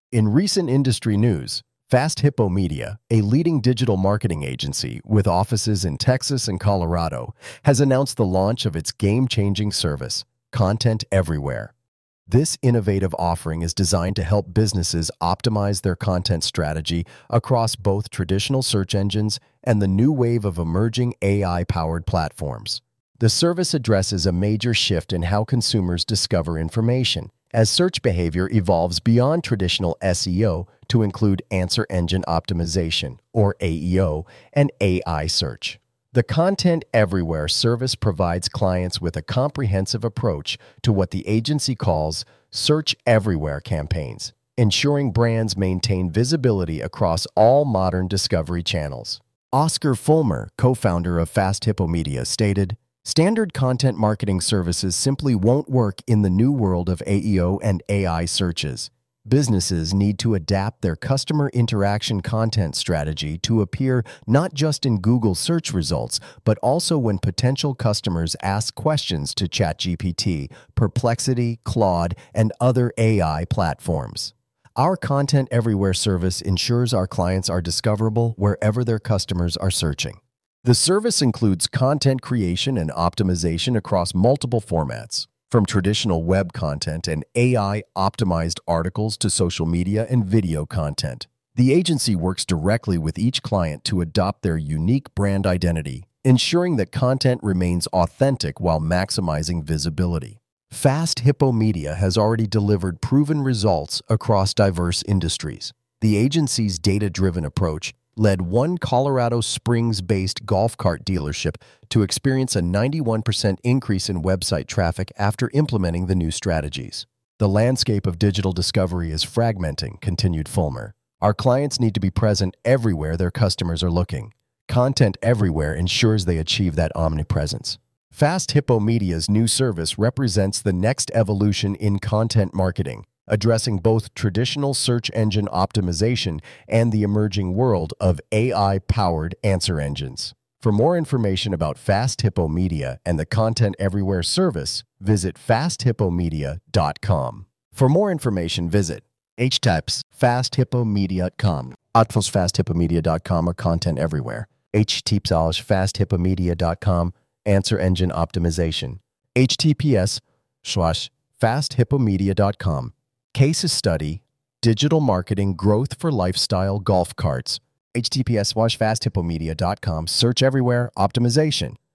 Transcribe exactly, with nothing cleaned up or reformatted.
In recent industry news, Fast Hippo Media, a leading digital marketing agency with offices in Texas and Colorado, has announced the launch of its game-changing service, Content Everywhere. This innovative offering is designed to help businesses optimize their content strategy across both traditional search engines and the new wave of emerging A I-powered platforms. The service addresses a major shift in how consumers discover information, as search behavior evolves beyond traditional S E O to include answer engine optimization, or A E O, and A I search. The Content Everywhere service provides clients with a comprehensive approach to what the agency calls Search Everywhere campaigns, ensuring brands maintain visibility across all modern discovery channels. Oscar Fulmer, co-founder of Fast Hippo Media, stated, "Standard content marketing services simply won't work in the new world of A E O and A I searches. Businesses need to adapt their customer interaction content strategy to appear not just in Google search results, but also when potential customers ask questions to ChatGPT, Perplexity, Claude, and other A I platforms. Our Content Everywhere service ensures our clients are discoverable wherever their customers are searching. The service includes content creation and optimization across multiple formats, from traditional web content and A I-optimized articles to social media and video content. The agency works directly with each client to adopt their unique brand identity, ensuring that content remains authentic while maximizing visibility. Fast Hippo Media has already delivered proven results across diverse industries. The agency's data-driven approach led one Colorado Springs-based golf cart dealership to experience a ninety-one percent increase in website traffic after implementing the new strategies. The landscape of digital discovery is fragmenting, continued Fulmer. Our clients need to be present everywhere their customers are looking. Content Everywhere ensures they achieve that omnipresence. Fast Hippo Media's new service represents the next evolution in content marketing, addressing both traditional search engine optimization and the emerging world of A I-powered answer engines. For more information about Fast Hippo Media and the Content Everywhere service, visit fast hippo media dot com. For more information, visit h types fast hippo media dot com, atfos fast hippo media dot com, or Content Everywhere, h t p s fast hippo media dot com, answer engine optimization, h t t p s slash fast hippo media dot com. Case study, digital marketing growth for lifestyle golf carts, h t t p s slash fast hippo media dot com, search everywhere optimization.